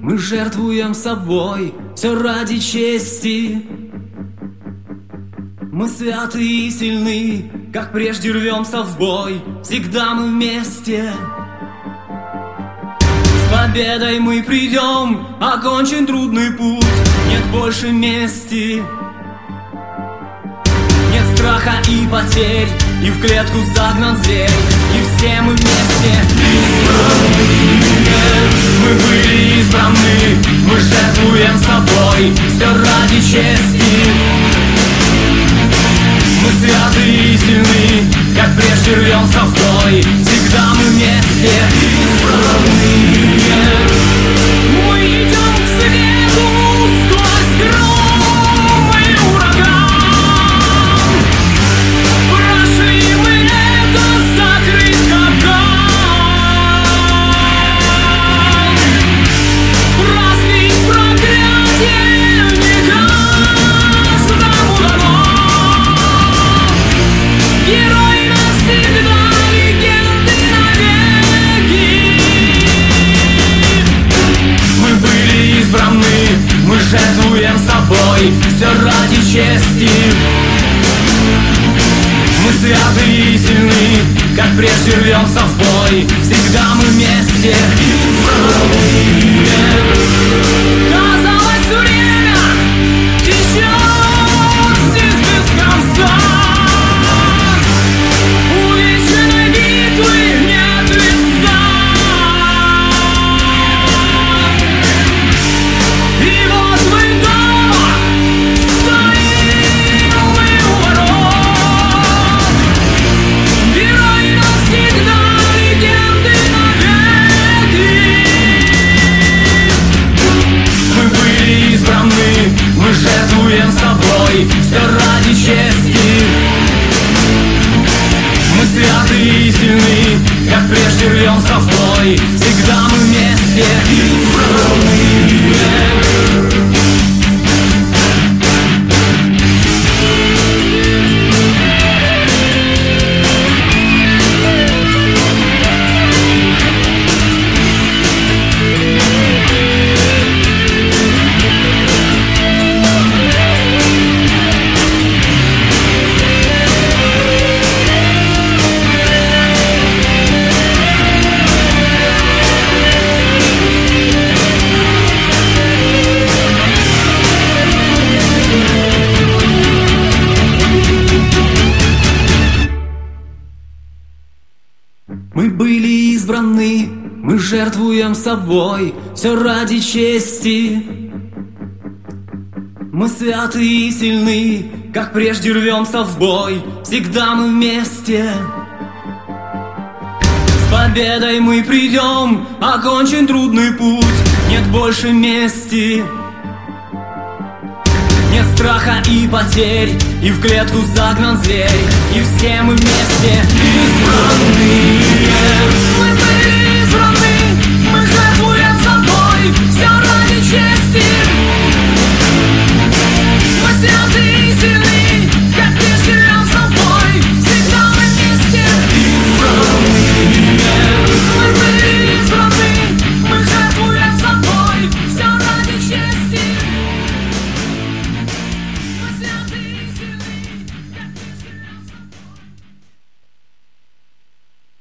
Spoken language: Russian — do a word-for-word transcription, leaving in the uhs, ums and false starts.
мы жертвуем собой, все ради чести. Мы святы и сильны, как прежде рвемся в бой, всегда мы вместе. С победой мы придем, окончен трудный путь, нет больше мести. Нет страха и потерь, и в клетку загнан зверь, и все мы вместе избранные. Мы были избраны, мы жертвуем собой, все ради чести. Мы святы и сильны, как прежде рвемся в бой, всегда мы вместе избранные. Мы идем к свету сквозь гром и ураган. Прошли мы это, закрыть капкан. Разбить проклятие не каждому дано. Герои навсегда, легенды навеки. Мы были избраны, мы жертвуем собой, все ради чести. Мы святы и сильны, как прежде рвемся в бой, всегда мы вместе избранные. Казалось, время течет здесь без конца. У вечной битвы нет лица. И вот мы дома стоим мы у ворот. Герои навсегда, легенды навеки. Мы были избраны, мы жертвуем собой, все ради чести. Мы святы и сильны, как прежде рвемся в бой, всегда мы вместе избранные. Мы были избраны, мы жертвуем собой, все ради чести. Мы святы и сильны, как прежде рвемся в бой, всегда мы вместе. С победой мы придем, окончен трудный путь, нет больше мести. Нет страха и потерь, и в клетку загнан зверь, и все мы вместе избранные.